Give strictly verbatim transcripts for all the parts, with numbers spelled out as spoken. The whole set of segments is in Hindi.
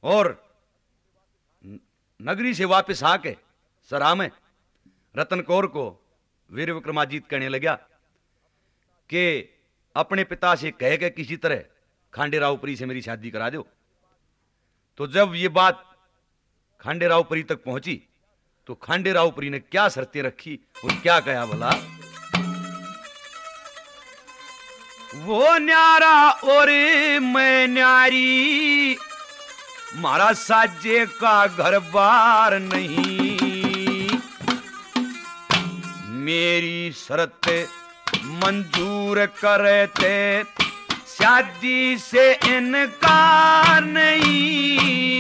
और नगरी से वापस आके सरा में रतन कौर को वीर विक्रमाजीत कहने लगा कि अपने पिता से कह के किसी तरह खांडेरावपुरी से मेरी शादी करा दो। तो जब ये बात खांडेरावपुरी तक पहुंची तो खांडेरावपुरी ने क्या शर्तें रखी और क्या कहा भला। वो न्यारा और मैं न्यारी, मारा साजे का घर बार नहीं, मेरी शर्त मंजूर करते शादी से इनकार नहीं।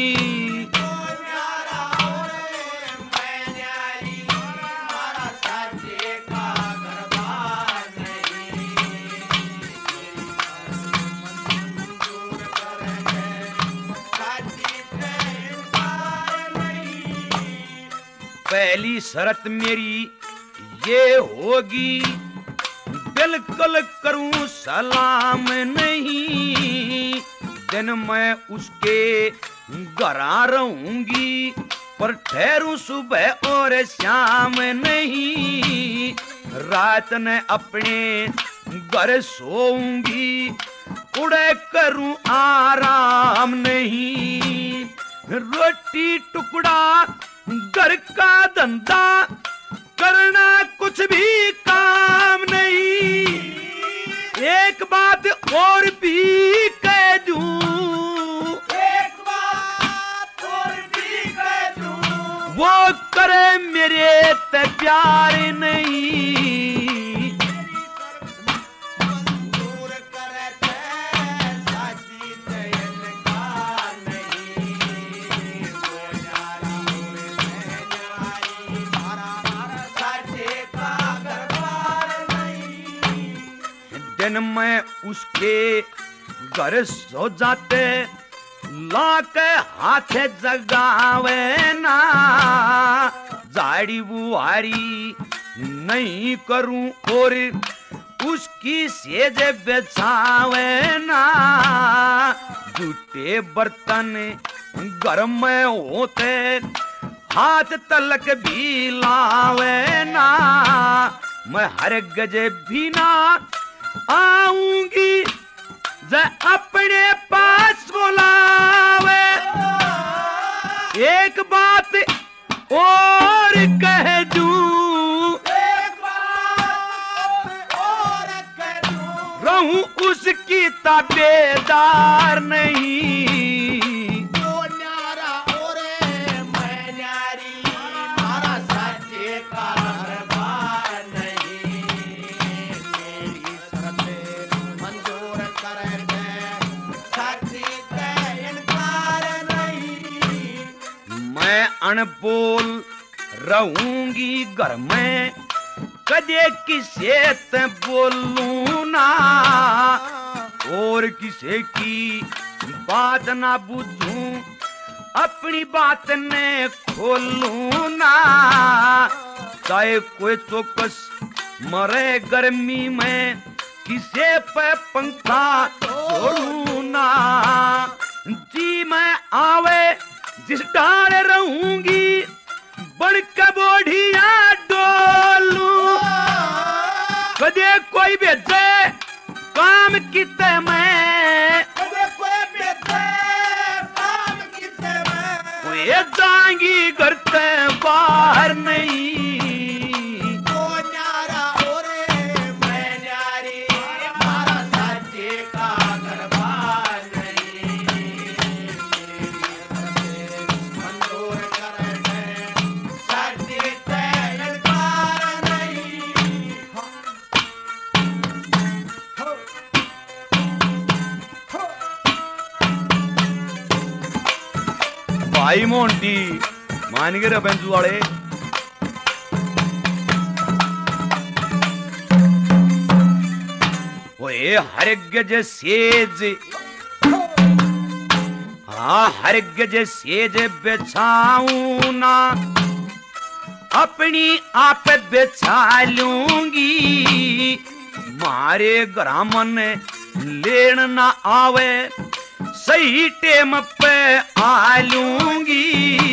पहली शर्त मेरी ये होगी, बिल्कुल करूं सलाम नहीं, दिन मैं उसके घर रहूंगी, पर ठहरूं सुबह और शाम नहीं, रात ने अपने घर सोऊंगी, उड़े करूं आराम नहीं, रोटी टुकड़ा घर का धंधा करना कुछ भी काम नहीं। एक बात और भी कह दूं, एक बात और भी कह दूं, वो करे मेरे ते प्यार नहीं, दिन में उसके घर सो जाते, लाके हाथ जगावे ना, जाड़ी बुहारी नहीं करूं और उसकी सेज बेचावे ना, जूठे बर्तन घर में होते, हाथ तलक भी लावे ना, मैं हर गजे भी ना आऊंगी, जै अपने पास बुलावे। एक बात और कह दूं, एक बात और कह दूं, रहूं उसकी ताबेदार नहीं, वो न्यारा और मैं न्यारी, मारा साजे का घर बार नहीं, मेरी शर्त मंजूर करके शादी से इनकार नहीं, मैं अनबोल रहूंगी घर में, कदे किसे ते बोलूं ना, और किसे की बात ना बुझूं, अपनी बात ने खोलूं ना, चाहे कोई चौकस मरे गर्मी में, किसे पे पंखा छोड़ूं ना, जी मैं आवे जिस डाल रहूंगी, बड़ कबोढ़िया डोलूं, कदे कोई भेजे काम किते मैं, कदे कोई भेजे काम किते मैं, कोई जाएंगी घर से बाहर नहीं, वो न्यारा और मैं न्यारी, मारा साजे का घर बार नहीं, मंजूर करके शादी से इनकार नहीं। भाई मोंटी मान गए बेंचू वाले, ओए हर गज सेज, हाँ हर गज सेज बिछाऊं ना, अपनी आप बिछा लूंगी, मारे ग्रामन लेन ना आवे, सही टेम पे आ लूंगी,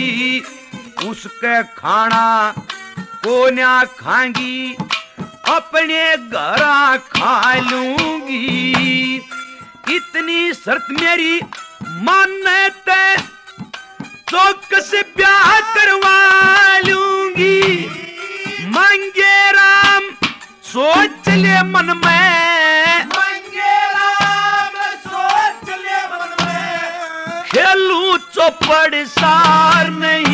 उसके खाना को ना खांगी, अपने घर खा लूंगी। इतनी शर्त मेरी मानने ते चौकस ब्याह करवा लूंगी। मांगे राम सोच ले मन में, मांगे राम सोच ले मन में, खेलू चौपड़ सार नहीं